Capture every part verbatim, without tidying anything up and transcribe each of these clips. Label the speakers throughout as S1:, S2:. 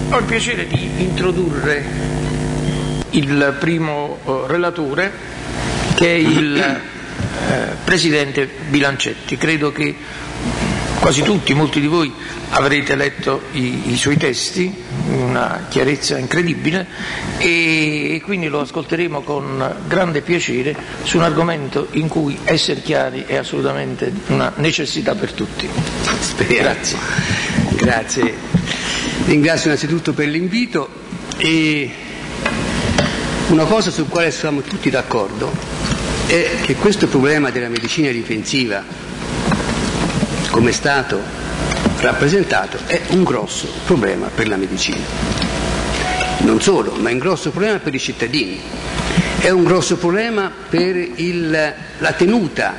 S1: Ho il piacere di introdurre il primo uh, relatore, che è il uh, Presidente Bilancetti. Credo che quasi tutti, molti di voi, avrete letto i, i suoi testi, una chiarezza incredibile, e quindi lo ascolteremo con grande piacere su un argomento in cui essere chiari è assolutamente una necessità per tutti.
S2: Spero.
S1: Grazie.
S2: Grazie. Ringrazio innanzitutto per l'invito, e una cosa sul quale siamo tutti d'accordo è che questo problema della medicina difensiva, come è stato rappresentato, è un grosso problema per la medicina. Non solo, ma è un grosso problema per i cittadini, è un grosso problema per il, la tenuta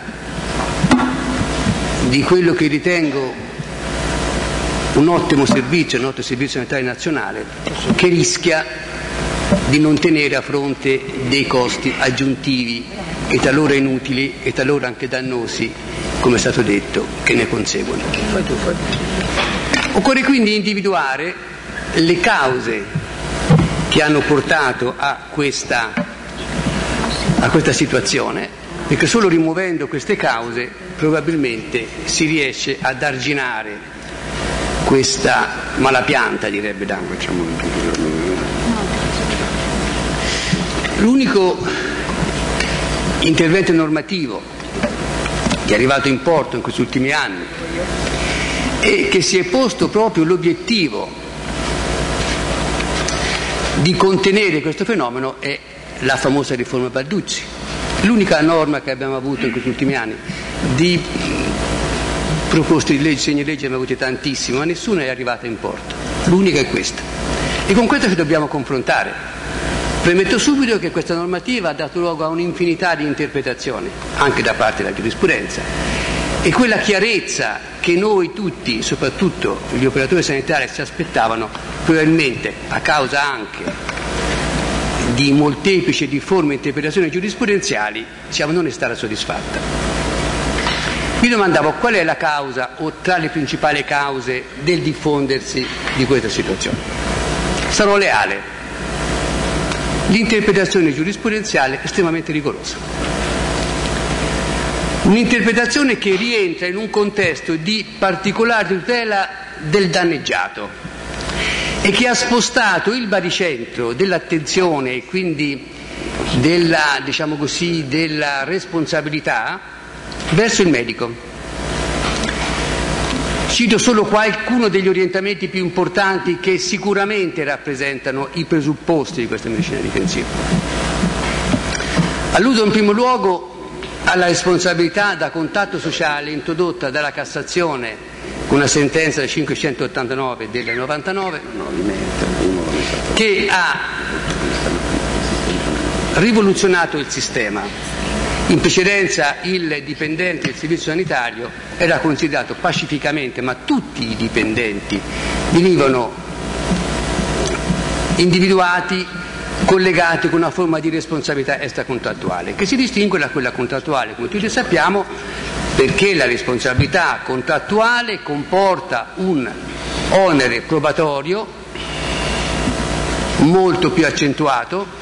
S2: di quello che ritengo un ottimo servizio, il nostro servizio sanitario nazionale, che rischia di non tenere a fronte dei costi aggiuntivi e talora inutili e talora anche dannosi, come è stato detto, che ne conseguono. Occorre quindi individuare le cause che hanno portato a questa, a questa situazione, perché solo rimuovendo queste cause probabilmente si riesce ad arginare questa malapianta, direbbe Dango. L'unico intervento normativo che è arrivato in porto in questi ultimi anni e che si è posto proprio l'obiettivo di contenere questo fenomeno è la famosa riforma Balduzzi. L'unica norma che abbiamo avuto in questi ultimi anni di proposte di legge, segni di legge, abbiamo avute tantissime, ma nessuna è arrivata in porto. L'unica è questa. E con questo ci dobbiamo confrontare. Premetto subito che questa normativa ha dato luogo a un'infinità di interpretazioni, anche da parte della giurisprudenza, e quella chiarezza che noi tutti, soprattutto gli operatori sanitari, si aspettavano, probabilmente a causa anche di molteplici e difformi interpretazioni giurisprudenziali, diciamo, non è stata soddisfatta. Mi domandavo qual è la causa, o tra le principali cause, del diffondersi di questa situazione. Sarò leale. L'interpretazione giurisprudenziale è estremamente rigorosa. Un'interpretazione che rientra in un contesto di particolare tutela del danneggiato e che ha spostato il baricentro dell'attenzione e quindi della, diciamo così, della responsabilità verso il medico. Cito solo qualcuno degli orientamenti più importanti che sicuramente rappresentano i presupposti di questa medicina difensiva. Alludo in primo luogo alla responsabilità da contatto sociale introdotta dalla Cassazione con una sentenza del cinquecentottantanove del novantanove, che ha rivoluzionato il sistema. In precedenza il dipendente del servizio sanitario era considerato pacificamente, ma tutti i dipendenti venivano individuati, collegati con una forma di responsabilità extracontrattuale, che si distingue da quella contrattuale, come tutti sappiamo, perché la responsabilità contrattuale comporta un onere probatorio molto più accentuato,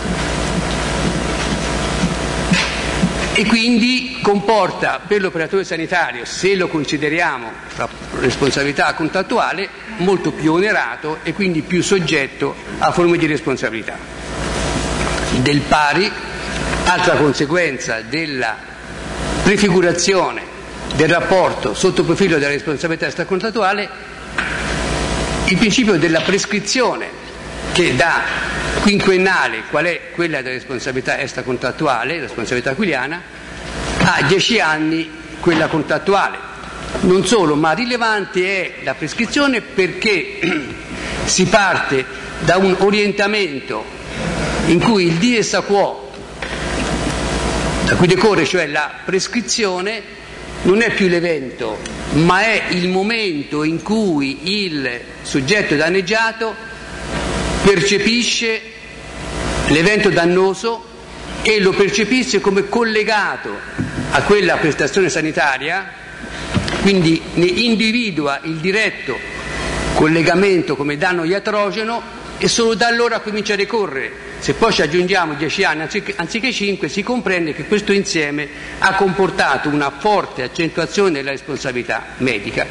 S2: e quindi comporta per l'operatore sanitario, se lo consideriamo la responsabilità contrattuale, molto più onerato e quindi più soggetto a forme di responsabilità. Del pari, altra conseguenza della prefigurazione del rapporto sotto il profilo della responsabilità extracontrattuale, il principio della prescrizione, che da quinquennale, qual è quella della responsabilità extracontrattuale, responsabilità aquiliana, a dieci anni quella contrattuale. Non solo, ma rilevante è la prescrizione perché si parte da un orientamento in cui il dies a quo, da cui decorre, cioè la prescrizione, non è più l'evento, ma è il momento in cui il soggetto danneggiato percepisce l'evento dannoso e lo percepisce come collegato a quella prestazione sanitaria, quindi ne individua il diretto collegamento come danno iatrogeno e solo da allora comincia a decorrere. Se poi ci aggiungiamo dieci anni anziché, anziché cinque, si comprende che questo insieme ha comportato una forte accentuazione della responsabilità medica.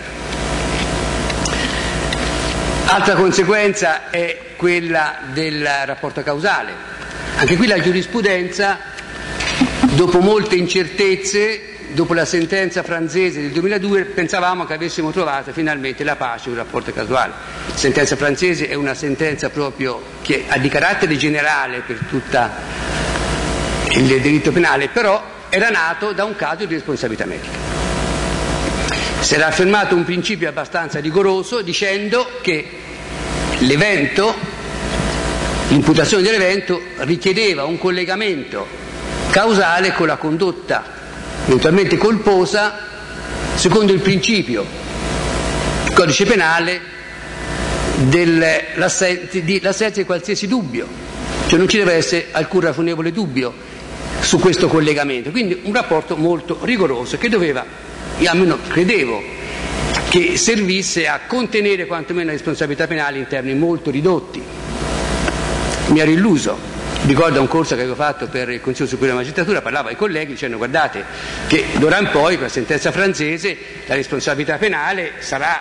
S2: Altra conseguenza è quella del rapporto causale. Anche qui la giurisprudenza, dopo molte incertezze, dopo la sentenza francese del duemiladue, pensavamo che avessimo trovato finalmente la pace sul rapporto causale. La sentenza francese è una sentenza proprio che ha di carattere generale per tutto il diritto penale, però era nato da un caso di responsabilità medica. Si era affermato un principio abbastanza rigoroso dicendo che l'evento, l'imputazione dell'evento richiedeva un collegamento causale con la condotta eventualmente colposa secondo il principio del codice penale dell'assenza di, di qualsiasi dubbio, cioè non ci deve essere alcun ragionevole dubbio su questo collegamento. Quindi un rapporto molto rigoroso che doveva, io almeno credevo, che servisse a contenere quantomeno la responsabilità penale in termini molto ridotti. Mi ero illuso. Ricordo un corso che avevo fatto per il Consiglio Superiore della Magistratura, parlavo ai colleghi dicendo: guardate che d'ora in poi con la sentenza francese la responsabilità penale sarà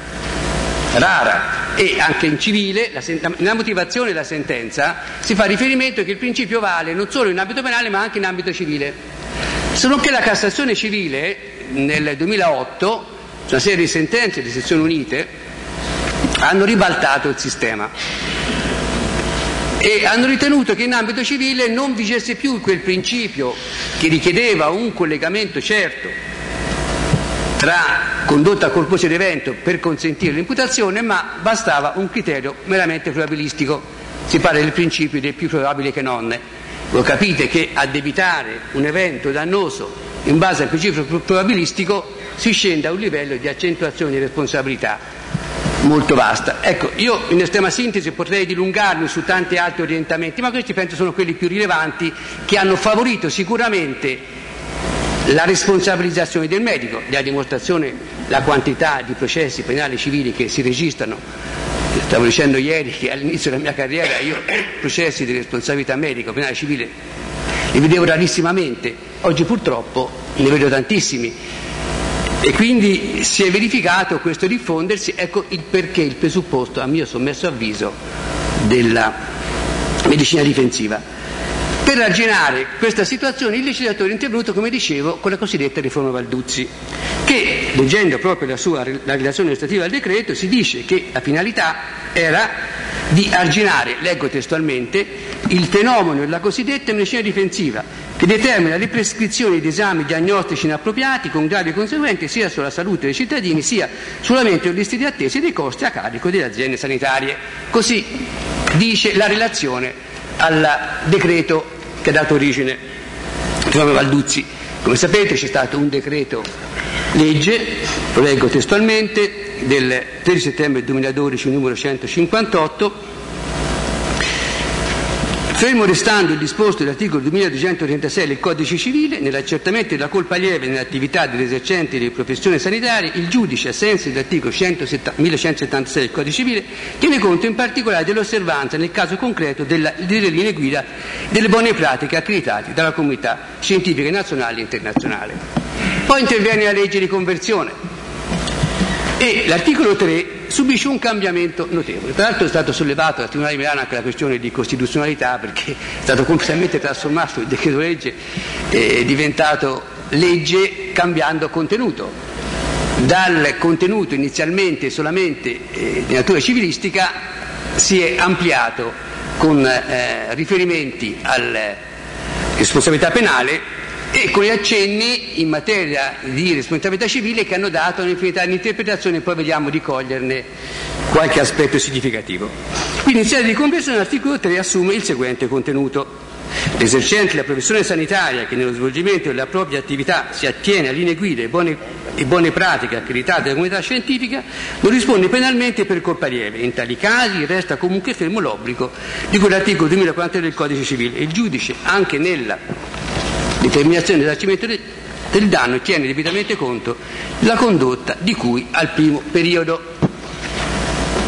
S2: rara, e anche in civile la sen- nella motivazione della sentenza si fa riferimento che il principio vale non solo in ambito penale ma anche in ambito civile, solo che la Cassazione civile nel duemilaotto, una serie di sentenze di sezioni unite, hanno ribaltato il sistema e hanno ritenuto che in ambito civile non vigesse più quel principio che richiedeva un collegamento certo tra condotta colposa ed evento per consentire l'imputazione, ma bastava un criterio meramente probabilistico. Si parla del principio del più probabile che non. Voi capite che addebitare un evento dannoso in base al principio probabilistico si scende a un livello di accentuazione di responsabilità molto vasta. Ecco, io in estrema sintesi potrei dilungarmi su tanti altri orientamenti, ma questi penso sono quelli più rilevanti che hanno favorito sicuramente la responsabilizzazione del medico. La dimostrazione la quantità di processi penali civili che si registrano. Stavo dicendo ieri che all'inizio della mia carriera io processi di responsabilità medica penale civile li vedevo rarissimamente, oggi purtroppo ne vedo tantissimi. E quindi si è verificato questo diffondersi, ecco il perché, il presupposto, a mio sommesso avviso, della medicina difensiva. Per arginare questa situazione il legislatore è intervenuto, come dicevo, con la cosiddetta riforma Balduzzi, che, leggendo proprio la sua la relazione illustrativa al decreto, si dice che la finalità era di arginare, leggo testualmente, il fenomeno della cosiddetta medicina difensiva, che determina le prescrizioni di esami diagnostici inappropriati con gravi conseguenze sia sulla salute dei cittadini sia sull'aumento delle liste di attesa e dei costi a carico delle aziende sanitarie. Così dice la relazione al decreto che ha dato origine a Balduzzi. Come sapete c'è stato un decreto legge, lo leggo testualmente, del tredici settembre duemiladodici numero centocinquantotto. Fermo restando il disposto dell'articolo duemiladuecentotrentasei del Codice Civile, nell'accertamento della colpa lieve nell'attività dell'esercente di professioni sanitarie, il giudice, ai sensi dell'articolo millecentosettantasei del Codice Civile, tiene conto in particolare dell'osservanza, nel caso concreto, della, delle linee guida delle buone pratiche accreditate dalla comunità scientifica nazionale e internazionale. Poi interviene la legge di conversione e l'articolo tre subisce un cambiamento notevole. Tra l'altro è stato sollevato dal Tribunale di Milano anche la questione di costituzionalità, perché è stato completamente trasformato il decreto legge, è diventato legge cambiando contenuto. Dal contenuto inizialmente solamente eh, di natura civilistica si è ampliato con eh, riferimenti alla responsabilità penale e con gli accenni in materia di responsabilità civile che hanno dato un'infinità di interpretazioni, poi vediamo di coglierne qualche aspetto significativo. Quindi in sede di conversione l'articolo tre assume il seguente contenuto: l'esercente della professione sanitaria che nello svolgimento della propria attività si attiene a linee guida e buone, e buone pratiche accreditate dalla comunità scientifica non risponde penalmente per colpa lieve. In tali casi resta comunque fermo l'obbligo di quell'articolo duemilaquarantatré del Codice Civile. Il giudice, anche nella determinazione del risarcimento del danno, tiene debitamente conto della condotta di cui al primo periodo.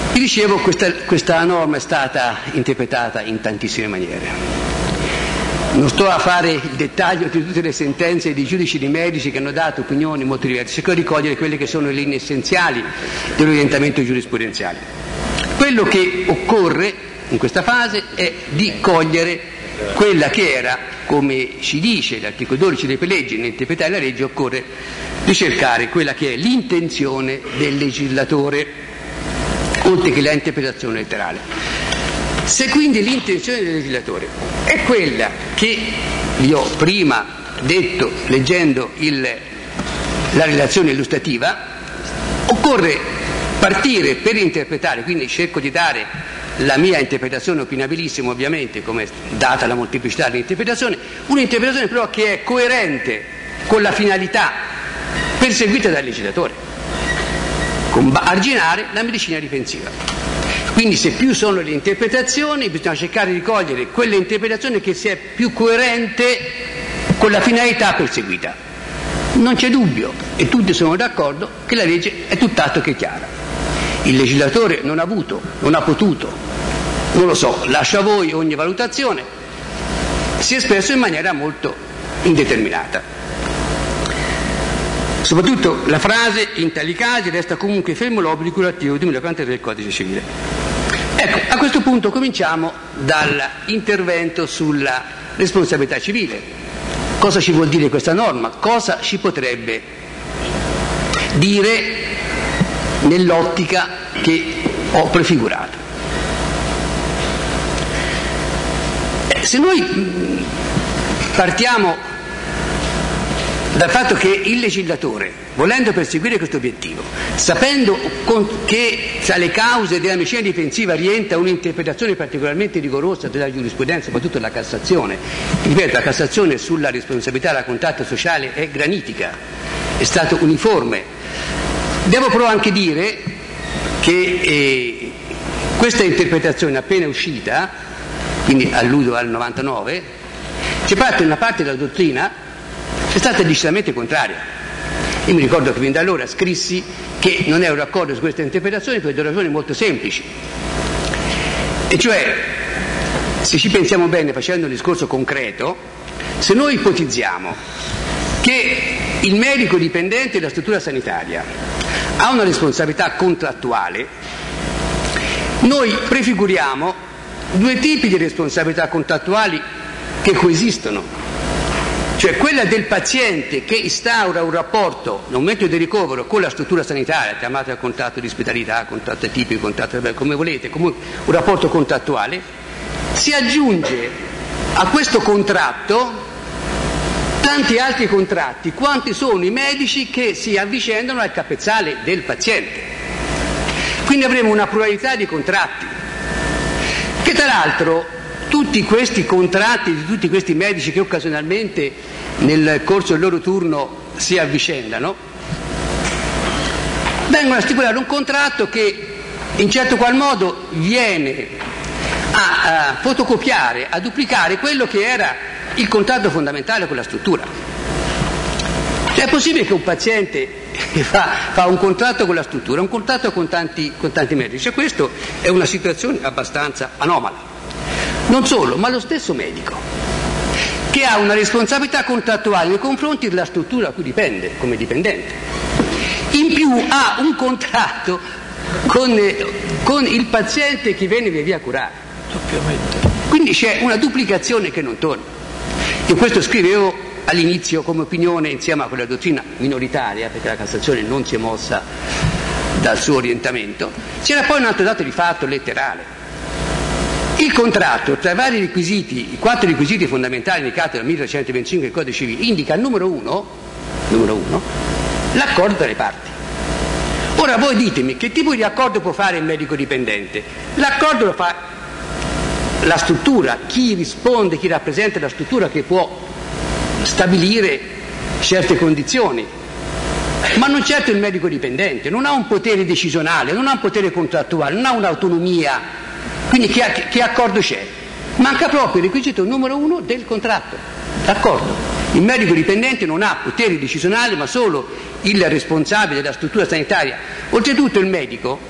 S2: Vi dicevo, questa, questa norma è stata interpretata in tantissime maniere. Non sto a fare il dettaglio di tutte le sentenze di giudici di medici che hanno dato opinioni molto diverse, cerco di cogliere quelle che sono le linee essenziali dell'orientamento giurisprudenziale. Quello che occorre in questa fase è di cogliere quella che era, come ci dice l'articolo dodici delle leggi, nell'interpretare la legge occorre ricercare quella che è l'intenzione del legislatore, oltre che la interpretazione letterale. Se quindi l'intenzione del legislatore è quella che vi ho prima detto leggendo il, la relazione illustrativa, occorre partire per interpretare, quindi cerco di dare la mia interpretazione opinabilissima ovviamente, come è data la molteplicità dell'interpretazione, un'interpretazione però che è coerente con la finalità perseguita dal legislatore, con arginare la medicina difensiva. Quindi se più sono le interpretazioni, bisogna cercare di cogliere quella interpretazione che sia più coerente con la finalità perseguita. Non c'è dubbio, e tutti sono d'accordo, che la legge è tutt'altro che chiara. Il legislatore non ha avuto, non ha potuto, non lo so, lascia a voi ogni valutazione, si è espresso in maniera molto indeterminata. Soprattutto la frase in tali casi resta comunque fermo l'obbligo curativo duemilaquarantatré del Codice Civile. Ecco, a questo punto cominciamo dall'intervento sulla responsabilità civile. Cosa ci vuol dire questa norma? Cosa ci potrebbe dire nell'ottica che ho prefigurato? Se noi partiamo dal fatto che il legislatore, volendo perseguire questo obiettivo, sapendo che tra le cause della medicina difensiva rientra un'interpretazione particolarmente rigorosa della giurisprudenza, soprattutto della Cassazione, ripeto, la Cassazione sulla responsabilità da contratto sociale è granitica, è stato uniforme. Devo però anche dire che eh, questa interpretazione appena uscita, quindi alludo al novantanove, c'è parte una parte della dottrina è stata decisamente contraria. Io mi ricordo che fin da allora scrissi che non ero d'accordo su questa interpretazione per due ragioni molto semplici. E cioè, se ci pensiamo bene facendo un discorso concreto, se noi ipotizziamo che il medico dipendente della struttura sanitaria ha una responsabilità contrattuale, noi prefiguriamo due tipi di responsabilità contrattuali che coesistono. Cioè quella del paziente che instaura un rapporto nel momento del ricovero con la struttura sanitaria, chiamate contratto di ospitalità, contratto atipico, contratto come volete, comunque un rapporto contrattuale, si aggiunge a questo contratto tanti altri contratti, quanti sono i medici che si avvicendano al capezzale del paziente. Quindi avremo una pluralità di contratti, che tra l'altro tutti questi contratti di tutti questi medici che occasionalmente nel corso del loro turno si avvicendano, vengono a stipulare un contratto che in certo qual modo viene a, a fotocopiare, a duplicare quello che era il contratto fondamentale con la struttura. Cioè, è possibile che un paziente fa, fa un contratto con la struttura, un contratto con tanti, con tanti medici, cioè, questa è una situazione abbastanza anomala. Non solo, ma lo stesso medico, che ha una responsabilità contrattuale nei confronti della struttura a cui dipende come dipendente, in più ha un contratto con, con il paziente che viene via via a curare. Quindi c'è una duplicazione che non torna. Io questo scrivevo all'inizio come opinione insieme a quella dottrina minoritaria, perché la Cassazione non si è mossa dal suo orientamento. C'era poi un altro dato di fatto letterale. Il contratto, tra i vari requisiti, i quattro requisiti fondamentali indicati dal milletrecentoventicinque del Codice Civile, indica al numero uno, numero uno l'accordo tra le parti. Ora voi ditemi, che tipo di accordo può fare il medico dipendente? L'accordo lo fa la struttura, chi risponde, chi rappresenta la struttura che può stabilire certe condizioni, ma non certo il medico dipendente, non ha un potere decisionale, non ha un potere contrattuale, non ha un'autonomia. Quindi che, che accordo c'è? Manca proprio il requisito numero uno del contratto, l'accordo. Il medico dipendente non ha poteri decisionali, ma solo il responsabile della struttura sanitaria. Oltretutto il medico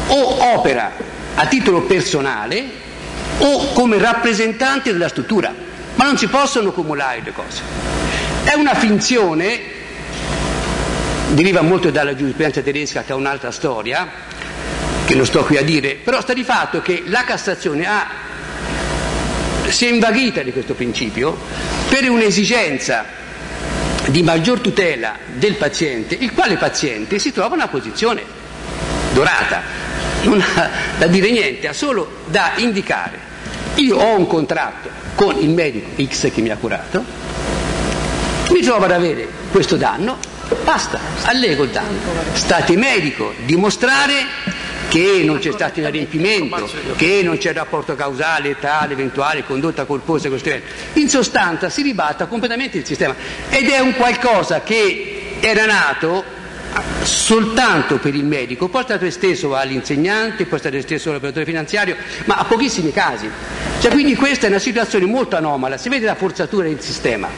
S2: o opera a titolo personale o come rappresentante della struttura, ma non si possono cumulare le cose. È una finzione, deriva molto dalla giurisprudenza tedesca, che ha un'altra storia, che non sto qui a dire, però sta di fatto che la Cassazione ha, si è invaghita di questo principio per un'esigenza di maggior tutela del paziente, il quale paziente si trova in una posizione dorata, non ha da dire niente, ha solo da indicare: io ho un contratto con il medico X che mi ha curato, mi trovo ad avere questo danno, basta, allego il danno. State medico dimostrare che non c'è stato inadempimento, che non c'è rapporto causale tra l'eventuale condotta colposa e questo evento. In sostanza si ribalta completamente il sistema, ed è un qualcosa che era nato soltanto per il medico, poi è stato esteso all'insegnante, poi è stato esteso all'operatore finanziario, ma a pochissimi casi. Cioè, quindi questa è una situazione molto anomala, si vede la forzatura del sistema.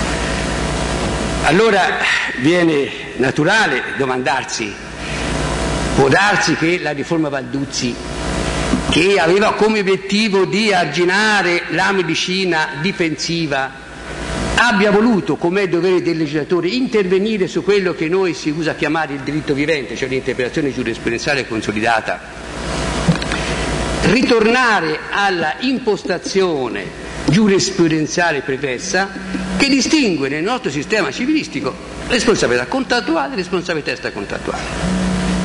S2: Allora viene naturale domandarsi: può darsi che la riforma Balduzzi, che aveva come obiettivo di arginare la medicina difensiva, abbia voluto, come è dovere del legislatore, intervenire su quello che noi si usa chiamare il diritto vivente, cioè l'interpretazione giurisprudenziale consolidata, ritornare alla impostazione giurisprudenziale pregressa che distingue nel nostro sistema civilistico responsabilità contrattuale e responsabilità extracontrattuale.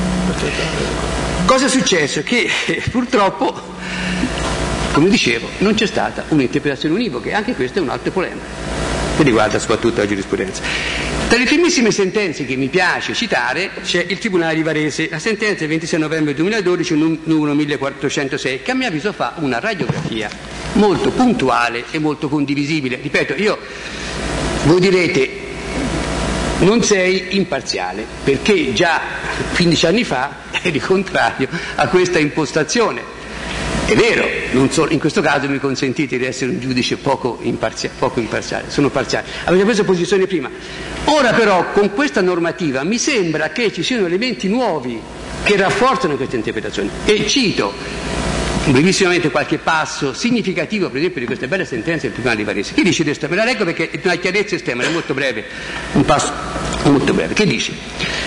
S2: Cosa è successo? Che purtroppo, come dicevo, non c'è stata un'interpretazione univoca, e anche questo è un altro problema che riguarda soprattutto la giurisprudenza. Tra le primissime sentenze che mi piace citare c'è il Tribunale di Varese, la sentenza del ventisei novembre duemiladodici, numero millequattrocentosei, che a mio avviso fa una radiografia molto puntuale e molto condivisibile. Ripeto, io, voi direte, non sei imparziale, perché già quindici anni fa eri contrario a questa impostazione. È vero, non solo, in questo caso mi consentite di essere un giudice poco imparziale, poco imparziale, sono parziale. Avete preso posizione prima. Ora però con questa normativa mi sembra che ci siano elementi nuovi che rafforzano questa interpretazione. E cito brevissimamente qualche passo significativo, per esempio, di queste belle sentenze del Tribunale di Varese. Che dice questo? Ve la leggo perché è una chiarezza estrema, è molto breve, un passo molto breve. Che dice?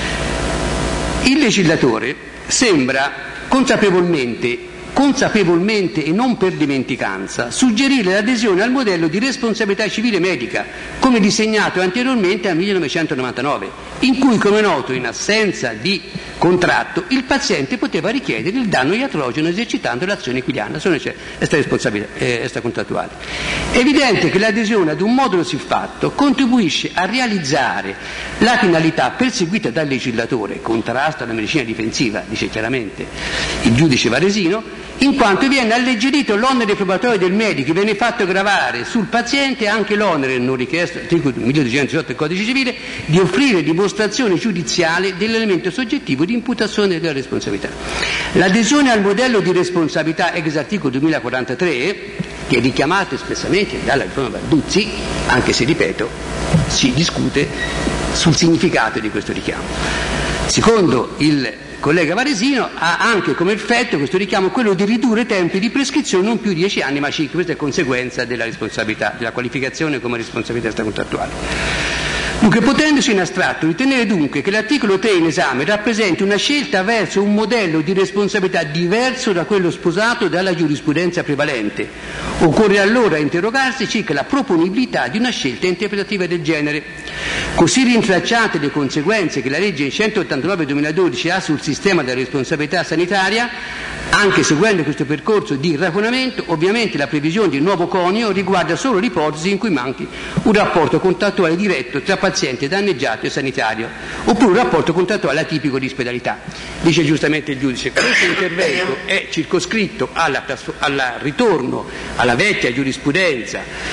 S2: Il legislatore sembra consapevolmente consapevolmente e non per dimenticanza, suggerire l'adesione al modello di responsabilità civile medica, come disegnato anteriormente al millenovecentonovantanove, in cui, come noto, in assenza di contratto, il paziente poteva richiedere il danno iatrogeno esercitando l'azione equiliana, se non c'è extraresponsabilità, eh, extracontrattuale. È evidente che l'adesione ad un modulo siffatto contribuisce a realizzare la finalità perseguita dal legislatore, contrasto alla medicina difensiva, dice chiaramente il giudice varesino, in quanto viene alleggerito l'onere probatorio del medico, viene fatto gravare sul paziente anche l'onere non richiesto articolo milleduecentodiciotto del Codice Civile di offrire dimostrazione giudiziale dell'elemento soggettivo di imputazione della responsabilità. L'adesione al modello di responsabilità ex articolo duemilaquarantatré, che è richiamato espressamente dalla riforma Balduzzi, anche se, ripeto, si discute sul significato di questo richiamo. Secondo il collega Varesino, ha anche come effetto questo richiamo quello di ridurre i tempi di prescrizione non più di dieci anni ma cinque. Questa è conseguenza della responsabilità, della qualificazione come responsabilità extracontrattuale. Dunque, potendosi in astratto ritenere dunque che l'articolo tre in esame rappresenti una scelta verso un modello di responsabilità diverso da quello sposato dalla giurisprudenza prevalente, occorre allora interrogarsi circa la proponibilità di una scelta interpretativa del genere. Così rintracciate le conseguenze che la legge centottantanove duemiladodici ha sul sistema della responsabilità sanitaria, anche seguendo questo percorso di ragionamento, ovviamente la previsione di un nuovo conio riguarda solo l'ipotesi in cui manchi un rapporto contrattuale diretto tra paziente danneggiato e sanitario, oppure un rapporto contrattuale atipico di ospedalità. Dice giustamente il giudice, questo intervento è circoscritto alla, al ritorno alla vecchia giurisprudenza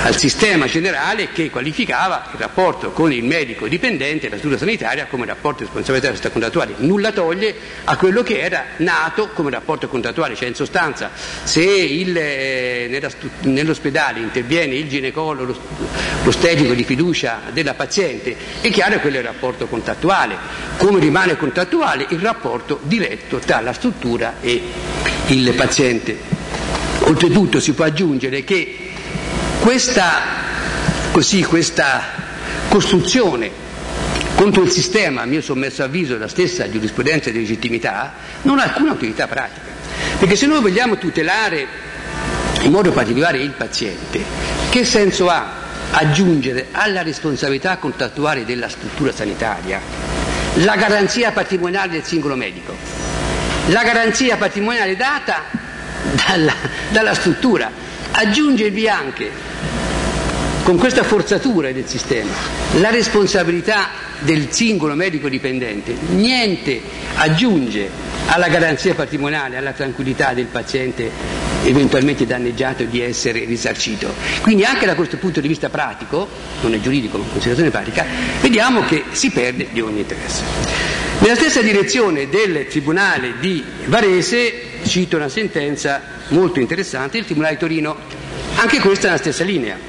S2: al sistema generale che qualificava il rapporto con il medico dipendente, la struttura sanitaria, come rapporto di responsabilità contrattuale. Nulla toglie a quello che era nato come rapporto contrattuale, cioè in sostanza se il, eh, nella, nell'ospedale interviene il ginecologo, l'ostetico di fiducia della paziente, è chiaro che quello è il rapporto contrattuale. Come rimane contrattuale il rapporto diretto tra la struttura e il paziente. Oltretutto si può aggiungere che questa, così, questa costruzione contro il sistema, a mio sommesso avviso, la stessa giurisprudenza di legittimità, non ha alcuna utilità pratica. Perché se noi vogliamo tutelare in modo particolare il paziente, che senso ha aggiungere alla responsabilità contrattuale della struttura sanitaria la garanzia patrimoniale del singolo medico? La garanzia patrimoniale data dalla, dalla struttura, aggiungervi anche con questa forzatura del sistema la responsabilità del singolo medico dipendente, niente aggiunge alla garanzia patrimoniale, alla tranquillità del paziente eventualmente danneggiato di essere risarcito. Quindi anche da questo punto di vista pratico, non è giuridico ma considerazione pratica, vediamo che si perde di ogni interesse. Nella stessa direzione del Tribunale di Varese cito una sentenza molto interessante del Tribunale di Torino, anche questa è nella stessa linea.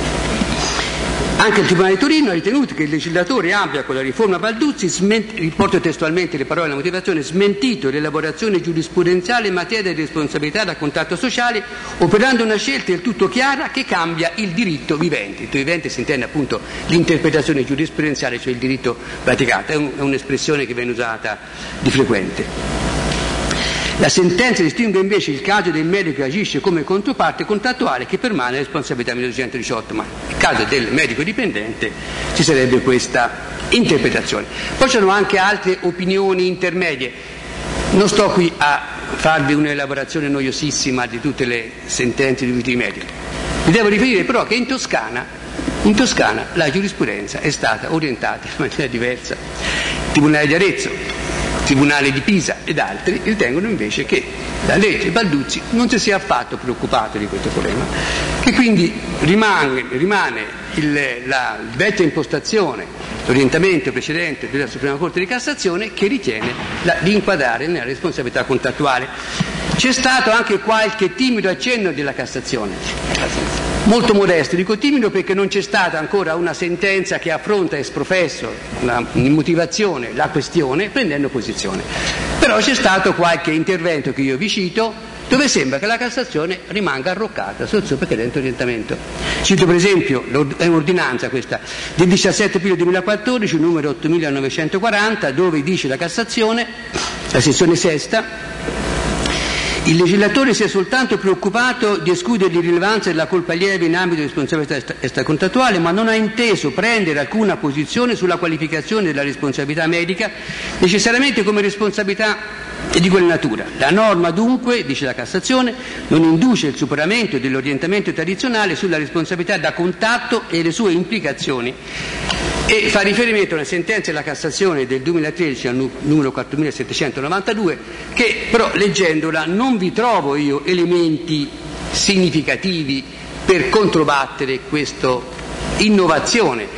S2: Anche il Tribunale di Torino ha ritenuto che il legislatore abbia con la riforma Balduzzi, sment- riporto testualmente le parole della motivazione, smentito l'elaborazione giurisprudenziale in materia di responsabilità da contratto sociale, operando una scelta del tutto chiara che cambia il diritto vivente. Il diritto vivente si intende appunto l'interpretazione giurisprudenziale, cioè il diritto praticato, è, un- è un'espressione che viene usata di frequente. La sentenza distingue invece il caso del medico che agisce come controparte contrattuale che permane la responsabilità milleduecentodiciotto, ma nel caso del medico dipendente ci sarebbe questa interpretazione. Poi ci sono anche altre opinioni intermedie. Non sto qui a farvi un'elaborazione noiosissima di tutte le sentenze di tutti i medici. Vi devo riferire però che in Toscana, in Toscana la giurisprudenza è stata orientata in maniera diversa. Il Tribunale di Arezzo, Tribunale di Pisa ed altri ritengono invece che la legge Balduzzi non si sia affatto preoccupato di questo problema, che quindi rimane, rimane il, la vecchia impostazione, l'orientamento precedente della Suprema Corte di Cassazione che ritiene la, di inquadrare nella responsabilità contrattuale. C'è stato anche qualche timido accenno della Cassazione, molto modesto, dico timido perché non c'è stata ancora una sentenza che affronta esprofesso la, in motivazione la questione prendendo posizione. Però c'è stato qualche intervento che io vi cito dove sembra che la Cassazione rimanga arroccata sul suo precedente orientamento. Cito per esempio, è un'ordinanza questa, del diciassette aprile duemilaquattordici, numero ottomilanovecentoquaranta, dove dice la Cassazione, la sezione sesta, il legislatore si è soltanto preoccupato di escludere l'irrilevanza della colpa lieve in ambito di responsabilità extracontrattuale, ma non ha inteso prendere alcuna posizione sulla qualificazione della responsabilità medica necessariamente come responsabilità di quella natura. La norma dunque, dice la Cassazione, non induce il superamento dell'orientamento tradizionale sulla responsabilità da contatto e le sue implicazioni, e fa riferimento a una sentenza della Cassazione del duemilatredici al numero quattromilasettecentonovantadue che però leggendola non vi trovo io elementi significativi per controbattere questa innovazione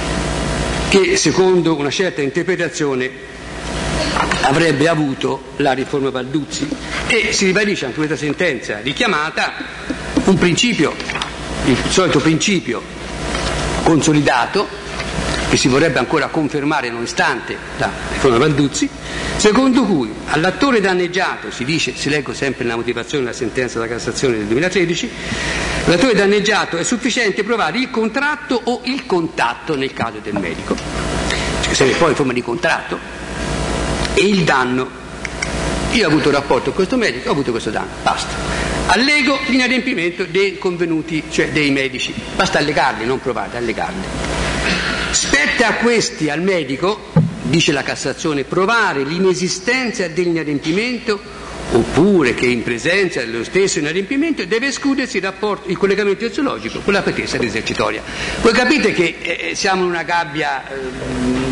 S2: che secondo una certa interpretazione avrebbe avuto la riforma Balduzzi. E si ribadisce anche questa sentenza richiamata un principio, il solito principio consolidato che si vorrebbe ancora confermare nonostante la riforma Balduzzi, secondo cui all'attore danneggiato, si dice, si leggo sempre nella motivazione della sentenza della Cassazione del duemilatredici, l'attore danneggiato è sufficiente provare il contratto o il contatto nel caso del medico, cioè se poi in forma di contratto, e il danno. Io ho avuto un rapporto con questo medico, ho avuto questo danno, basta. Allego l'inadempimento dei convenuti, cioè dei medici, basta allegarli, non provate, allegarli. Spetta a questi, al medico, dice la Cassazione, provare l'inesistenza dell'inadempimento oppure che in presenza dello stesso inadempimento deve escludersi il, rapporto, il collegamento eziologico con la pretesa esercitoria. Voi capite che eh, siamo in una gabbia eh,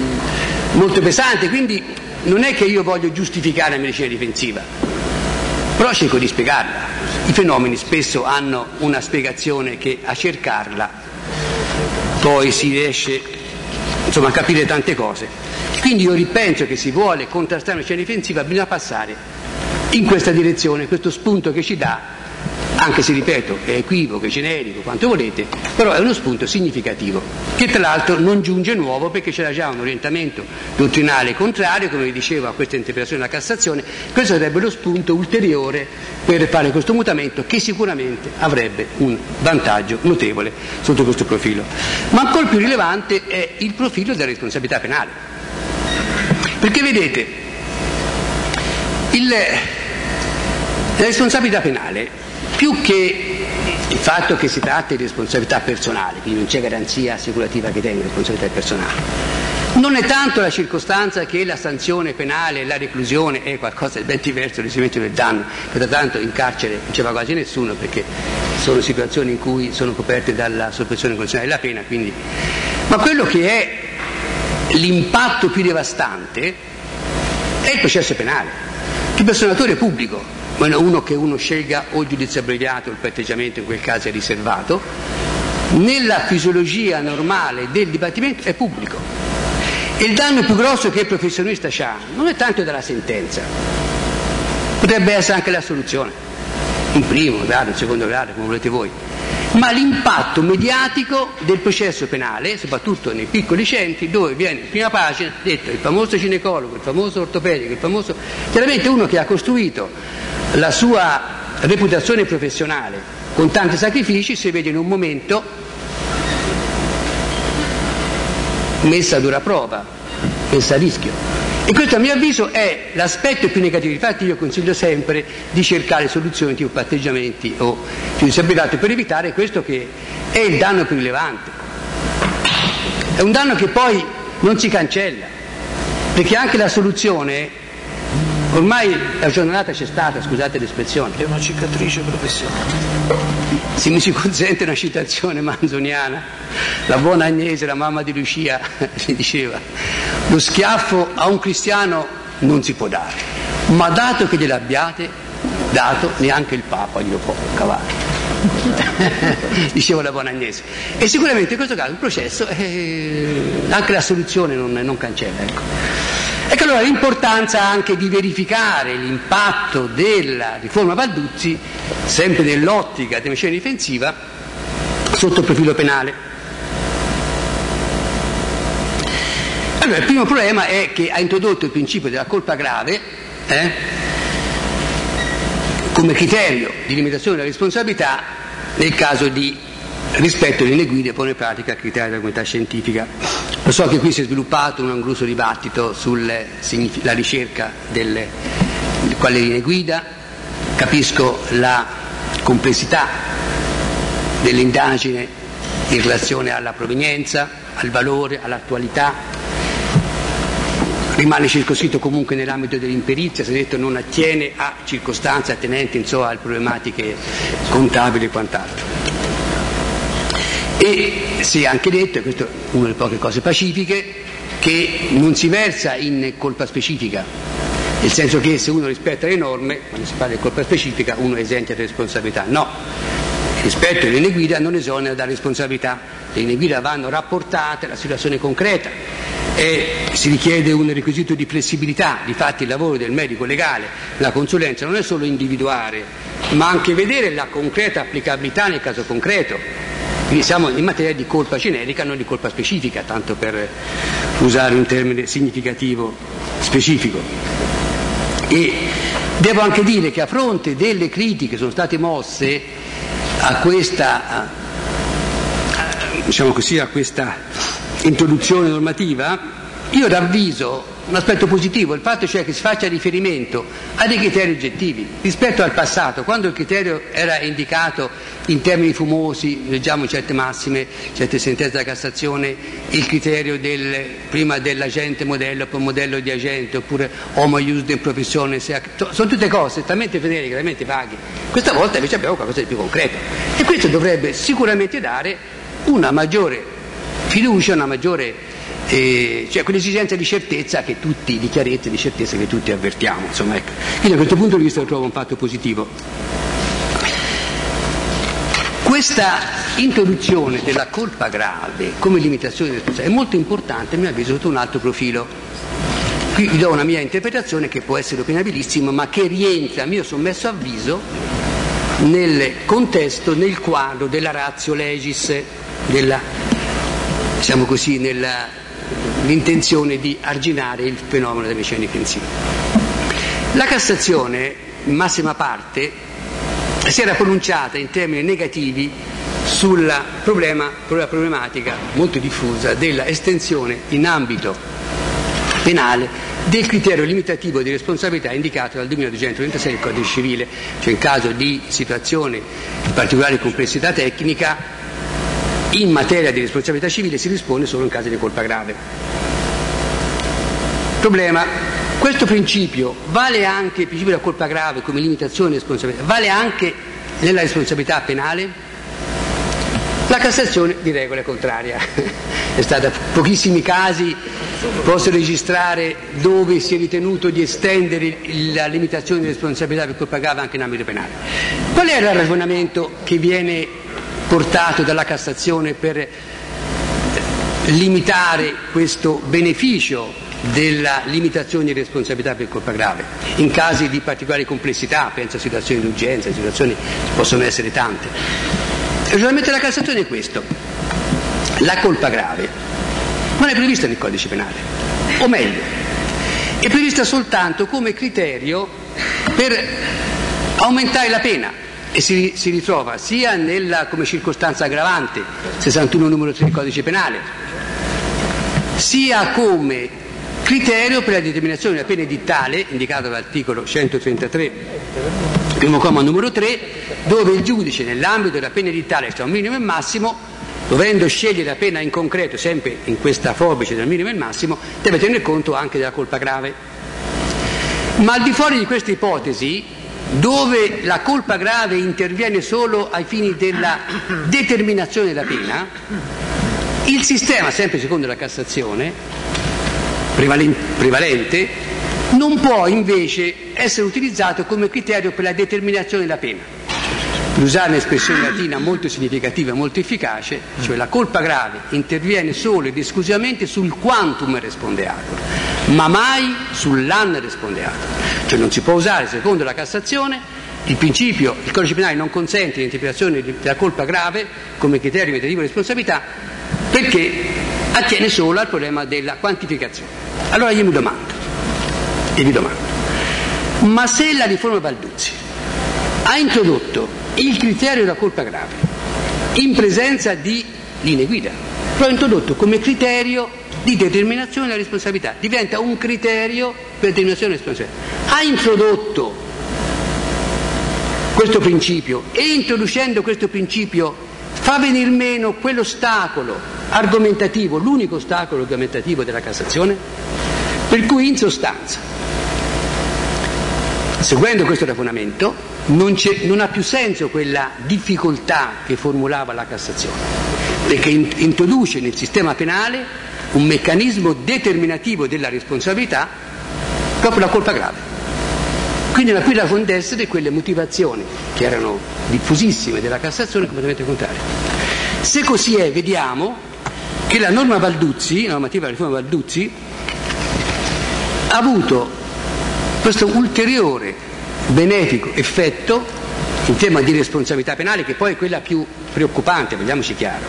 S2: molto pesante, quindi non è che io voglio giustificare la medicina difensiva, però cerco di spiegarla. I fenomeni spesso hanno una spiegazione che a cercarla poi si riesce, insomma, a capire tante cose. Quindi io ripenso che si vuole contrastare una scena difensiva, bisogna passare in questa direzione, questo spunto che ci dà, anche se ripeto è equivoco, è generico, quanto volete, però è uno spunto significativo, che tra l'altro non giunge nuovo perché c'era già un orientamento dottrinale contrario, come vi dicevo, a questa interpretazione della Cassazione. Questo sarebbe lo spunto ulteriore per fare questo mutamento, che sicuramente avrebbe un vantaggio notevole sotto questo profilo. Ma ancora più rilevante è il profilo della responsabilità penale, perché vedete, il, la responsabilità penale, più che il fatto che si tratti di responsabilità personale, quindi non c'è garanzia assicurativa che tenga responsabilità personale, non è tanto la circostanza che la sanzione penale, la reclusione è qualcosa di ben diverso dal risarcimento del danno, che da tanto in carcere non c'è quasi nessuno perché sono situazioni in cui sono coperte dalla sospensione condizionale della pena, quindi. Ma quello che è l'impatto più devastante è il processo penale. Il personatore pubblico, uno che uno scelga o il giudizio abbreviato o il patteggiamento, in quel caso è riservato, nella fisiologia normale del dibattimento è pubblico. E il danno più grosso che il professionista ha non è tanto dalla sentenza, potrebbe essere anche la soluzione, in primo grado, in secondo grado, come volete voi, ma l'impatto mediatico del processo penale, soprattutto nei piccoli centri, dove viene in prima pagina detto il famoso ginecologo, il famoso ortopedico, il famoso, chiaramente uno che ha costruito la sua reputazione professionale con tanti sacrifici, si vede in un momento messa a dura prova, messa a rischio. E questo a mio avviso è l'aspetto più negativo. Infatti io consiglio sempre di cercare soluzioni tipo patteggiamenti o giudizio abbreviato per evitare questo, che è il danno più rilevante. È un danno che poi non si cancella, perché anche la soluzione, ormai la giornata c'è stata, scusate l'espressione,
S1: è una cicatrice professionale.
S2: Se mi si consente una citazione manzoniana, la buona Agnese, la mamma di Lucia, si diceva: lo schiaffo a un cristiano non si può dare, ma dato che gliel'abbiate dato, neanche il Papa glielo può cavare. Diceva la buona Agnese. E sicuramente in questo caso il processo, eh, anche la soluzione non, non cancella, ecco. Ecco allora l'importanza anche di verificare l'impatto della riforma Balduzzi, sempre nell'ottica della scena difensiva, sotto il profilo penale. Allora, il primo problema è che ha introdotto il principio della colpa grave eh, come criterio di limitazione della responsabilità nel caso di rispetto delle linee guida e pone in pratica il criterio della comunità scientifica. Lo so che qui si è sviluppato un angoloso dibattito sulla ricerca delle di quale linee guida, capisco la complessità dell'indagine in relazione alla provenienza, al valore, all'attualità. Rimane circoscritto comunque nell'ambito dell'imperizia, si è detto non attiene a circostanze attenenti insomma, a problematiche contabili e quant'altro. E si è anche detto, e questa è una delle poche cose pacifiche, che non si versa in colpa specifica, nel senso che se uno rispetta le norme, quando si parla di colpa specifica, uno è esente da responsabilità. No, rispetto alle linee guida non esonera da responsabilità, le linee guida vanno rapportate alla situazione concreta e si richiede un requisito di flessibilità. Difatti il lavoro del medico legale, la consulenza, non è solo individuare, ma anche vedere la concreta applicabilità nel caso concreto. Quindi siamo in materia di colpa generica, non di colpa specifica, tanto per usare un termine significativo specifico. E devo anche dire che a fronte delle critiche che sono state mosse a questa, diciamo così, a questa introduzione normativa, io ravviso un aspetto positivo, il fatto cioè che si faccia riferimento a dei criteri oggettivi rispetto al passato, quando il criterio era indicato in termini fumosi, leggiamo certe massime, certe sentenze della Cassazione, il criterio del, prima dell'agente modello, poi modello di agente, oppure homo ius in professione, sono tutte cose talmente generiche, talmente vaghe. Questa volta invece abbiamo qualcosa di più concreto e questo dovrebbe sicuramente dare una maggiore fiducia, una maggiore E cioè quell'esigenza di certezza che tutti, di chiarezza e di certezza che tutti avvertiamo, insomma, ecco. Quindi da questo punto di vista lo trovo un fatto positivo. Questa introduzione della colpa grave come limitazione di responsabilità è molto importante, a mio avviso, sotto un altro profilo. Qui vi do una mia interpretazione che può essere opinabilissima, ma che rientra, a mio sommesso avviso, nel contesto, nel quadro della ratio legis, della, diciamo così, nell'intenzione di arginare il fenomeno dei vicini difensivi. La Cassazione, in massima parte, si era pronunciata in termini negativi sulla problema, sulla problematica molto diffusa della estensione in ambito penale del criterio limitativo di responsabilità indicato dal duemiladuecentotrentasei del Codice Civile, cioè in caso di situazione di particolare complessità tecnica, in materia di responsabilità civile si risponde solo in caso di colpa grave. Problema: questo principio vale anche, il principio della colpa grave come limitazione di responsabilità, vale anche nella responsabilità penale? La Cassazione di regola è contraria. È stata pochissimi casi posso registrare dove si è ritenuto di estendere la limitazione di responsabilità per colpa grave anche in ambito penale. Qual era il ragionamento che viene portato dalla Cassazione per limitare questo beneficio della limitazione di responsabilità per colpa grave in casi di particolare complessità? Penso a situazioni di urgenza, situazioni che possono essere tante. Il ragionamento della Cassazione è questo: la colpa grave non è prevista nel Codice Penale, o meglio, è prevista soltanto come criterio per aumentare la pena e si, si ritrova sia nella, come circostanza aggravante, sessantuno numero tre del Codice Penale, sia come criterio per la determinazione della pena edittale, indicato dall'articolo centotrentatré, primo comma numero tre, dove il giudice nell'ambito della pena edittale tra un minimo e massimo, dovendo scegliere la pena in concreto, sempre in questa forbice del minimo e il massimo, deve tener conto anche della colpa grave. Ma al di fuori di questa ipotesi, dove la colpa grave interviene solo ai fini della determinazione della pena, il sistema, sempre secondo la Cassazione, prevalente, non può invece essere utilizzato come criterio per la determinazione della pena. Per usare un'espressione latina molto significativa e molto efficace, cioè la colpa grave interviene solo ed esclusivamente sul quantum respondeatur, ma mai sull'an respondeatur. Cioè non si può usare, secondo la Cassazione, il principio, il Codice Penale non consente l'interpretazione della colpa grave come criterio limitativo di responsabilità perché attiene solo al problema della quantificazione. Allora io mi domando, e vi domando, ma se la riforma Balduzzi ha introdotto il criterio della colpa grave in presenza di linee guida, lo ha introdotto come criterio di determinazione della responsabilità, diventa un criterio per determinazione della responsabilità, ha introdotto questo principio e introducendo questo principio fa venir meno quell'ostacolo argomentativo, l'unico ostacolo argomentativo della Cassazione, per cui in sostanza, seguendo questo ragionamento, non, c'è, non ha più senso quella difficoltà che formulava la Cassazione, perché in, introduce nel sistema penale un meccanismo determinativo della responsabilità, proprio la colpa grave. Quindi qui ragione d'essere quelle motivazioni che erano diffusissime della Cassazione completamente contrarie. Se così è, vediamo che la norma Balduzzi, la normativa della riforma Balduzzi, ha avuto questo ulteriore benefico effetto in tema di responsabilità penale, che poi è quella più preoccupante, vogliamoci chiaro.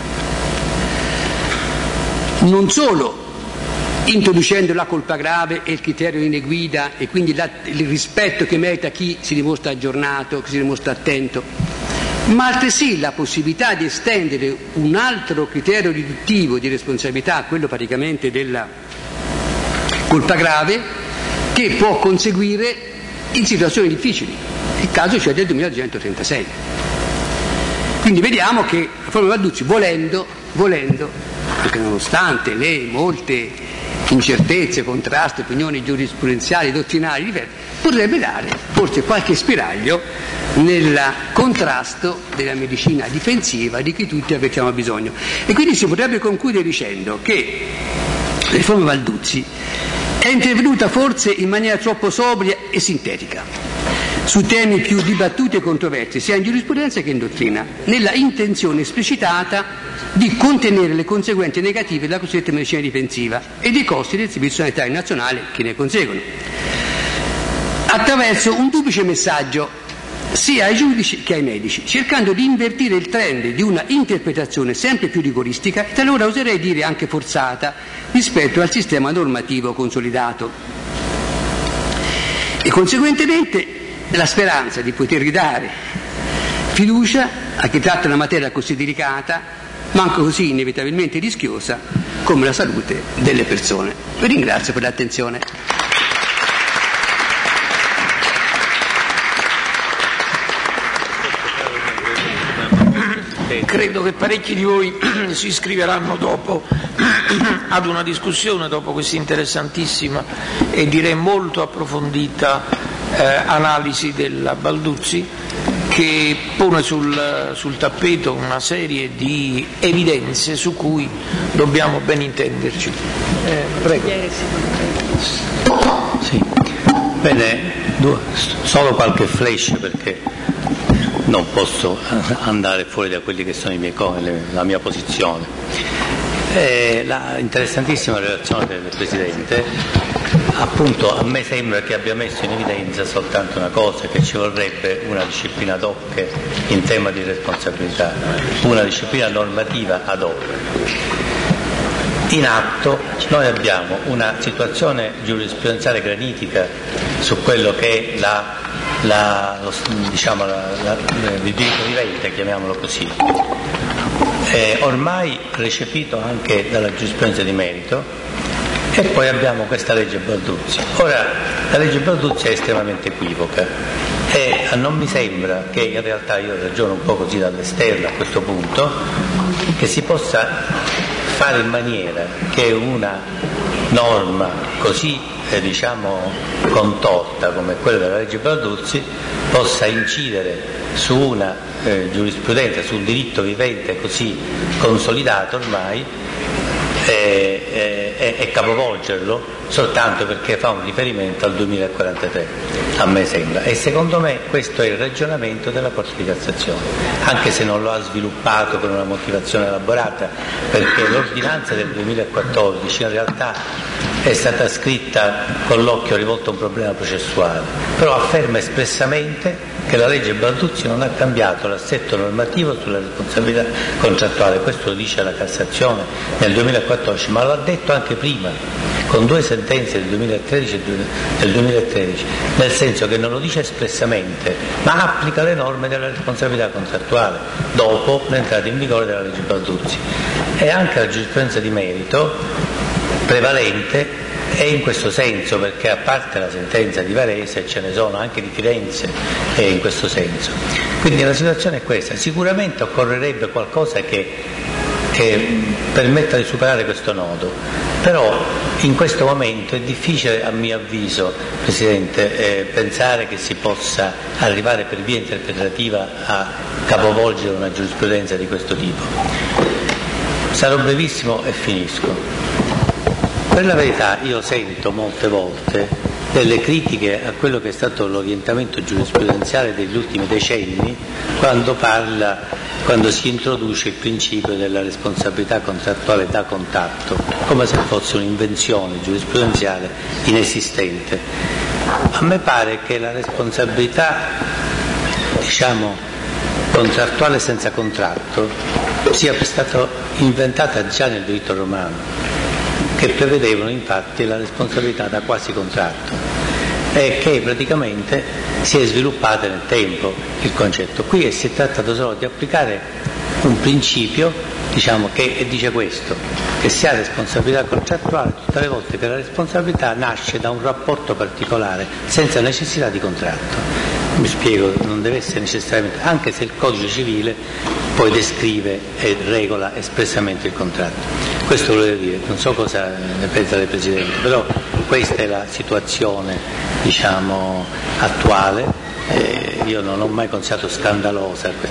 S2: Non solo introducendo la colpa grave e il criterio di linee guida e quindi la, il rispetto che merita chi si dimostra aggiornato, chi si dimostra attento, ma altresì la possibilità di estendere un altro criterio riduttivo di responsabilità, quello praticamente della colpa grave, che può conseguire in situazioni difficili, il caso cioè del duemiladecentotrentasei. Quindi vediamo che la riforma Balduzzi, volendo, volendo, anche nonostante le molte incertezze, contrasti, opinioni giurisprudenziali, dottrinali diverse, potrebbe dare forse qualche spiraglio nel contrasto della medicina difensiva di cui tutti avvertiamo bisogno. E quindi si potrebbe concludere dicendo che riforma Balduzzi è intervenuta forse in maniera troppo sobria e sintetica su temi più dibattuti e controversi sia in giurisprudenza che in dottrina, nella intenzione esplicitata di contenere le conseguenze negative della cosiddetta medicina difensiva e dei costi del Servizio Sanitario Nazionale che ne conseguono, attraverso un duplice messaggio sia ai giudici che ai medici, cercando di invertire il trend di una interpretazione sempre più rigoristica e talora oserei dire anche forzata rispetto al sistema normativo consolidato. E conseguentemente la speranza di poter ridare fiducia a chi tratta una materia così delicata, ma anche così inevitabilmente rischiosa come la salute delle persone. Vi ringrazio per l'attenzione.
S1: Credo che parecchi di voi si iscriveranno dopo ad una discussione, dopo questa interessantissima e direi molto approfondita eh, analisi della Balduzzi, che pone sul, sul tappeto una serie di evidenze su cui dobbiamo ben intenderci. Eh, prego.
S3: Sì. Bene, solo qualche flash perché non posso andare fuori da quelli che sono i miei, la mia posizione. Eh, la interessantissima relazione del Presidente, appunto a me sembra che abbia messo in evidenza soltanto una cosa, che ci vorrebbe una disciplina ad hoc in tema di responsabilità, una disciplina normativa ad hoc. In atto noi abbiamo una situazione giurisprudenziale granitica su quello che è la La, lo, diciamo, la, la, il diritto vivente, chiamiamolo così, è ormai recepito anche dalla giurisprudenza di merito, e poi abbiamo questa legge Balduzzi. Ora, la legge Balduzzi è estremamente equivoca e non mi sembra che, in realtà io ragiono un po' così dall'esterno a questo punto, che si possa fare in maniera che una norma così eh, diciamo contorta come quella della legge Balduzzi possa incidere su una eh, giurisprudenza, sul diritto vivente così consolidato ormai e, e, e capovolgerlo soltanto perché fa un riferimento al duemilaquarantatré, a me sembra, e secondo me questo è il ragionamento della Corte di Cassazione, anche se non lo ha sviluppato con una motivazione elaborata, perché l'ordinanza del duemilaquattordici in realtà è stata scritta con l'occhio rivolto a un problema processuale, però afferma espressamente che la legge Balduzzi non ha cambiato l'assetto normativo sulla responsabilità contrattuale. Questo lo dice la Cassazione nel duemilaquattordici, ma l'ha detto anche prima con due sentenze del duemilatredici e del duemilatredici, nel senso che non lo dice espressamente, ma applica le norme della responsabilità contrattuale dopo l'entrata in vigore della legge Balduzzi. E anche la giurisprudenza di merito prevalente è in questo senso, perché a parte la sentenza di Varese ce ne sono anche di Firenze è in questo senso. Quindi la situazione è questa. Sicuramente occorrerebbe qualcosa che, che permetta di superare questo nodo, però in questo momento è difficile, a mio avviso, Presidente, eh, pensare che si possa arrivare per via interpretativa a capovolgere una giurisprudenza di questo tipo. Sarò brevissimo e finisco. Per la verità io sento molte volte delle critiche a quello che è stato l'orientamento giurisprudenziale degli ultimi decenni quando parla, quando si introduce il principio della responsabilità contrattuale da contatto, come se fosse un'invenzione giurisprudenziale inesistente. A me pare che la responsabilità, diciamo, contrattuale senza contratto sia stata inventata già nel diritto romano, che prevedevano infatti la responsabilità da quasi contratto e che praticamente si è sviluppata nel tempo il concetto. Qui si è trattato solo di applicare un principio, diciamo, che dice questo, che si ha responsabilità contrattuale tutte le volte che la responsabilità nasce da un rapporto particolare senza necessità di contratto. Mi spiego, non deve essere necessariamente, anche se il codice civile poi descrive e regola espressamente il contratto. Questo volevo dire, non so cosa ne pensa lei Presidente, però questa è la situazione, diciamo, attuale, eh, io non ho mai considerato scandalosa.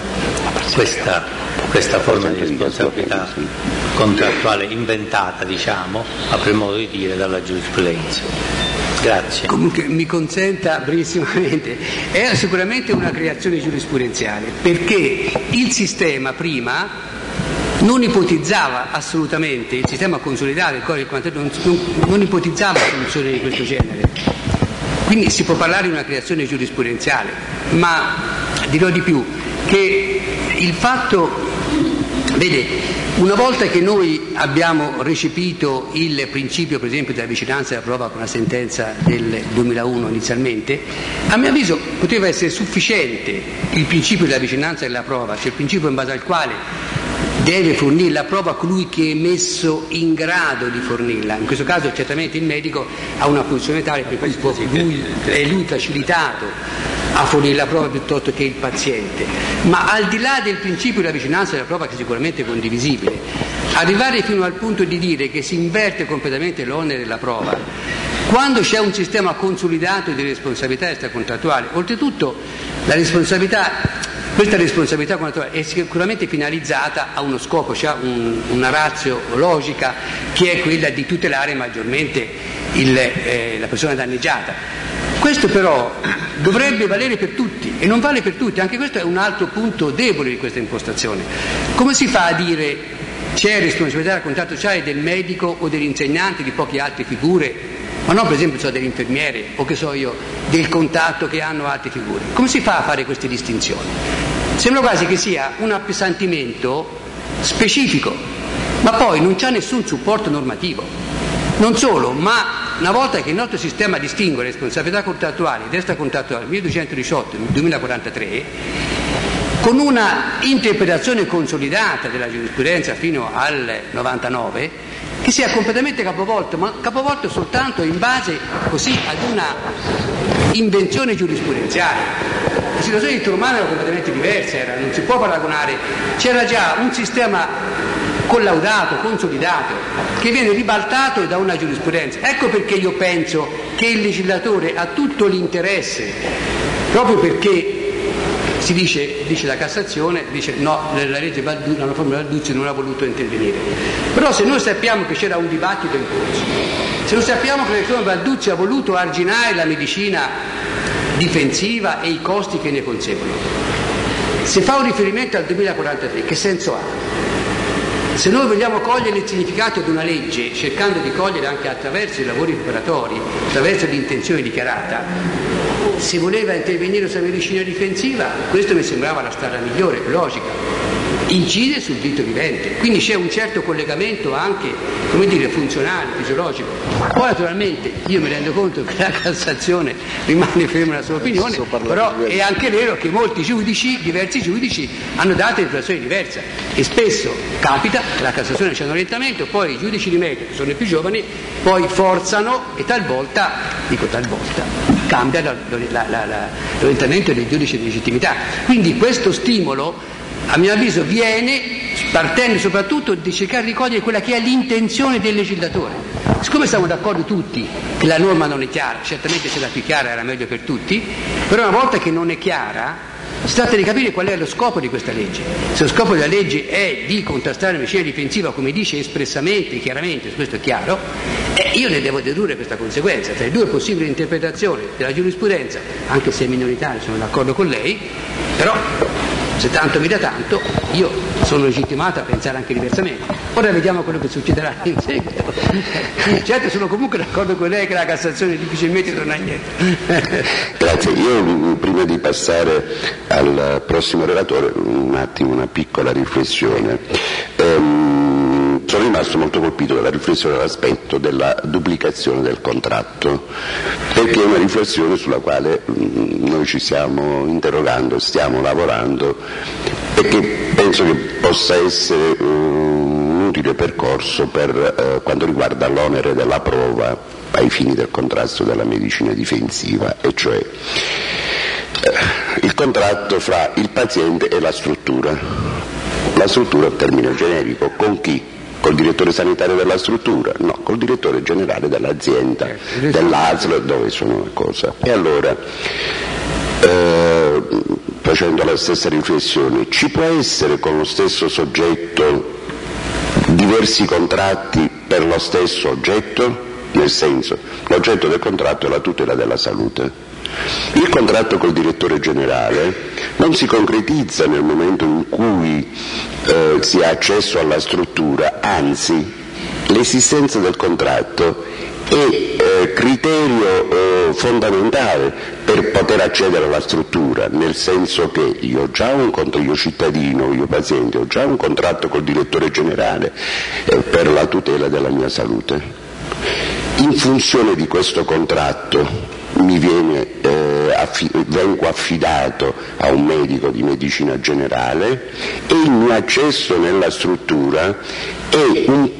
S3: questa, questa forma di responsabilità contrattuale inventata, diciamo, a modo di dire, dalla giurisprudenza. Grazie.
S2: Comunque mi consenta brevissimamente, è sicuramente una creazione giurisprudenziale, perché il sistema prima non ipotizzava assolutamente, il sistema consolidato, il codice non, non, non ipotizzava soluzioni di questo genere. Quindi si può parlare di una creazione giurisprudenziale, ma dirò di più, che il fatto, vede, una volta che noi abbiamo recepito il principio, per esempio, della vicinanza della prova con la sentenza del duemilauno inizialmente, a mio avviso poteva essere sufficiente il principio della vicinanza della prova, cioè il principio in base al quale deve fornire la prova colui che è messo in grado di fornirla. In questo caso certamente il medico ha una posizione tale per cui lui, è lui facilitato a fornire la prova piuttosto che il paziente. Ma al di là del principio della vicinanza della prova, che è sicuramente condivisibile, arrivare fino al punto di dire che si inverte completamente l'onere della prova quando c'è un sistema consolidato di responsabilità extracontrattuale, oltretutto la responsabilità Questa responsabilità contrattuale è sicuramente finalizzata a uno scopo, cioè un, una ratio logica, che è quella di tutelare maggiormente il, eh, la persona danneggiata. Questo però dovrebbe valere per tutti e non vale per tutti, anche questo è un altro punto debole di questa impostazione. Come si fa a dire c'è responsabilità del contratto sociale del medico o dell'insegnante, di poche altre figure, ma non per esempio so, dell'infermiere o che so io, del contatto che hanno altre figure? Come si fa a fare queste distinzioni? Sembra quasi che sia un appesantimento specifico, ma poi non c'è nessun supporto normativo. Non solo, ma una volta che il nostro sistema distingue responsabilità contrattuale ed extracontrattuale milleduecentodiciotto e duemilaquarantatré, con una interpretazione consolidata della giurisprudenza fino al novantanove, che sia completamente capovolto, ma capovolto soltanto in base così ad una invenzione giurisprudenziale. La situazione di Turmano era completamente diversa, era, non si può paragonare, c'era già un sistema collaudato, consolidato, che viene ribaltato da una giurisprudenza. Ecco perché io penso che il legislatore ha tutto l'interesse, proprio perché si dice, dice la Cassazione, dice no, la legge Balduzzi, la riforma Balduzzi non ha voluto intervenire. Però se noi sappiamo che c'era un dibattito in corso, se noi sappiamo che la riforma Balduzzi ha voluto arginare la medicina difensiva e i costi che ne conseguono, se fa un riferimento al duemilaquarantatré, che senso ha? Se noi vogliamo cogliere il significato di una legge, cercando di cogliere anche attraverso i lavori preparatori, attraverso l'intenzione dichiarata, se voleva intervenire sulla medicina difensiva, questo mi sembrava la strada migliore, logica. Incide sul diritto vivente, quindi c'è un certo collegamento anche, come dire, funzionale, fisiologico. Poi naturalmente io mi rendo conto che la Cassazione rimane ferma nella sua opinione, però è anche vero che molti giudici, diversi giudici, hanno dato interpretazioni diverse e spesso capita che la Cassazione c'è un orientamento, poi i giudici di merito, che sono i più giovani, poi forzano e talvolta, dico talvolta, cambia la, la, la, la, l'orientamento dei giudici di legittimità. Quindi questo stimolo, a mio avviso, viene partendo soprattutto di cercare di cogliere quella che è l'intenzione del legislatore. Siccome siamo d'accordo tutti che la norma non è chiara, certamente se la più chiara era meglio per tutti, però una volta che non è chiara si tratta di capire qual è lo scopo di questa legge. Se lo scopo della legge è di contrastare la medicina difensiva, come dice espressamente, chiaramente, questo è chiaro, eh, io ne devo dedurre questa conseguenza tra le due possibili interpretazioni della giurisprudenza, anche se minoritarie, sono d'accordo con lei, però se tanto mi dà tanto, io sono legittimato a pensare anche diversamente. Ora vediamo quello che succederà in seguito. Certo, sono comunque d'accordo con lei che la Cassazione difficilmente torna indietro.
S4: Grazie. Io prima di passare al prossimo relatore, un attimo una piccola riflessione. Ehm, sono rimasto molto colpito dalla riflessione dell'aspetto della duplicazione del contratto, perché è una riflessione sulla quale mh, noi ci stiamo interrogando, stiamo lavorando, e che penso che possa essere uh, un utile percorso per uh, quanto riguarda l'onere della prova ai fini del contrasto della medicina difensiva, e cioè uh, il contratto fra il paziente e la struttura. La struttura è un termine generico, con chi? Col direttore sanitario della struttura? No, col direttore generale dell'azienda, dell'A S L, dove sono una cosa. E allora, eh, facendo la stessa riflessione, ci può essere con lo stesso soggetto diversi contratti per lo stesso oggetto? Nel senso, l'oggetto del contratto è la tutela della salute. Il contratto col direttore generale non si concretizza nel momento in cui eh, si ha accesso alla struttura, anzi l'esistenza del contratto è eh, criterio eh, fondamentale per poter accedere alla struttura, nel senso che io ho già un contratto, io cittadino, io paziente, ho già un contratto col direttore generale eh, per la tutela della mia salute. In funzione di questo contratto mi viene, eh, affi- vengo affidato a un medico di medicina generale e il mio accesso nella struttura è un,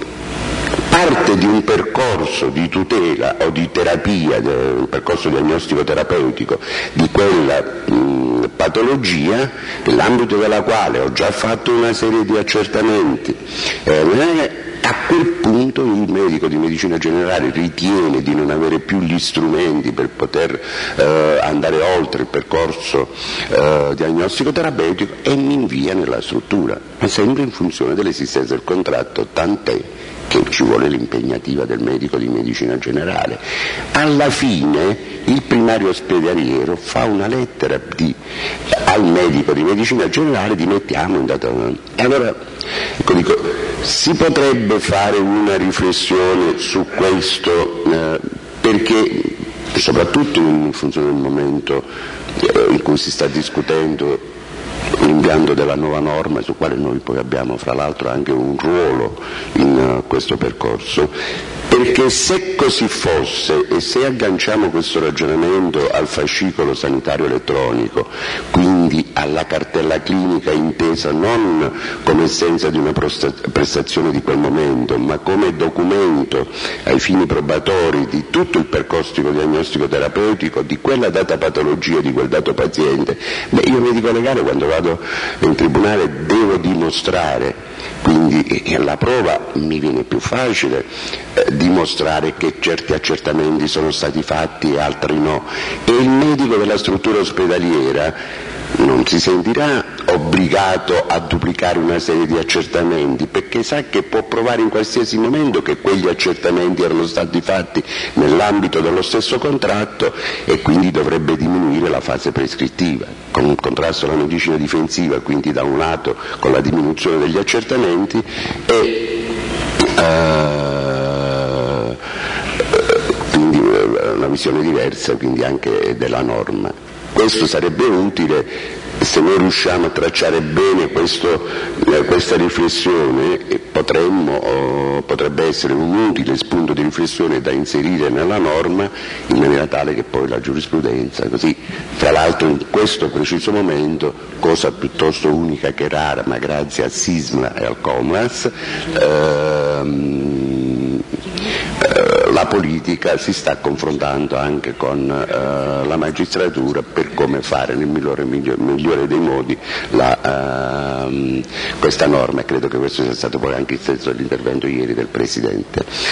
S4: parte di un percorso di tutela o di terapia, un percorso diagnostico terapeutico di quella mh, patologia, nell'ambito della quale ho già fatto una serie di accertamenti. Eh, A quel punto il medico di medicina generale ritiene di non avere più gli strumenti per poter eh, andare oltre il percorso eh, diagnostico terapeutico e mi invia nella struttura, ma sempre in funzione dell'esistenza del contratto, tant'è che ci vuole l'impegnativa del medico di medicina generale. Alla fine il primario ospedaliero fa una lettera di, al medico di medicina generale di mettiamo in data. E allora ecco, dico, si potrebbe fare una riflessione su questo eh, perché soprattutto in funzione del momento eh, in cui si sta discutendo l'impianto della nuova norma, su quale noi poi abbiamo fra l'altro anche un ruolo in uh, questo percorso, perché se così fosse e se agganciamo questo ragionamento al fascicolo sanitario elettronico, quindi alla cartella clinica intesa non come essenza di una prestazione di quel momento, ma come documento ai fini probatori di tutto il percorso diagnostico terapeutico di quella data patologia, di quel dato paziente, beh, io medico legale quando vado in tribunale devo dimostrare, quindi la prova mi viene più facile, eh, dimostrare che certi accertamenti sono stati fatti e altri no, e il medico della struttura ospedaliera non si sentirà obbligato a duplicare una serie di accertamenti perché sa che può provare in qualsiasi momento che quegli accertamenti erano stati fatti nell'ambito dello stesso contratto e quindi dovrebbe diminuire la fase prescrittiva con un contrasto alla medicina difensiva, quindi da un lato con la diminuzione degli accertamenti e uh, quindi una visione diversa quindi anche della norma. Questo sarebbe utile se noi riusciamo a tracciare bene questo, eh, questa riflessione, potremmo, oh, potrebbe essere un utile spunto di riflessione da inserire nella norma in maniera tale che poi la giurisprudenza, così, tra l'altro in questo preciso momento, cosa piuttosto unica che rara, ma grazie al SISMLA e al COMAS, ehm, la politica si sta confrontando anche con uh, la magistratura per come fare nel migliore, migliore, migliore dei modi la, uh, questa norma e credo che questo sia stato poi anche il senso dell'intervento ieri del Presidente.